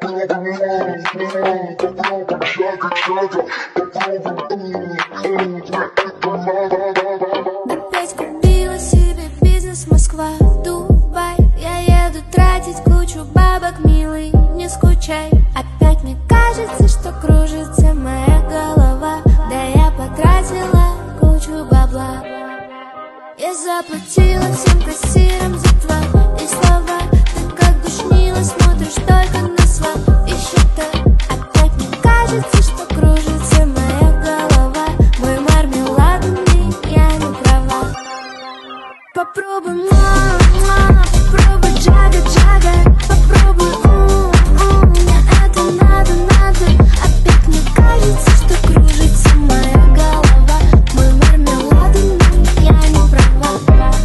Опять купила себе бизнес Москва, Дубай. Я еду тратить кучу бабок, милый, не скучай. Опять мне кажется, что кружится моя голова. Да я потратила кучу бабла. Я заплатила всем кассирам за твои слова. Ты как душнила, смотришь только на свои счета. Опять мне кажется, что кружится моя голова. Мой мармеладный, я не права. Попробуй, попробуй джага-джага. Попробуй, мне это надо. Опять мне кажется, что кружится моя голова. Мой мармеладный, я не права.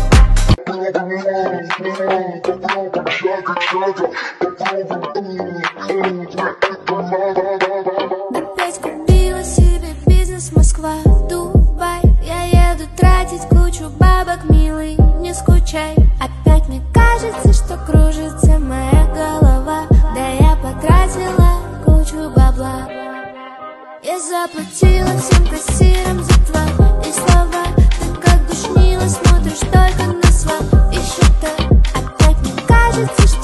Опять купила себе бизнес Москва, Дубай. Я еду тратить кучу бабок, милый, не скучай. Опять мне кажется, что кружится моя голова. Да я потратила кучу бабла. Я заплатила всем кассирам за твои слова. Ты как душнила, смотришь только на свои счета. Опять мне кажется, что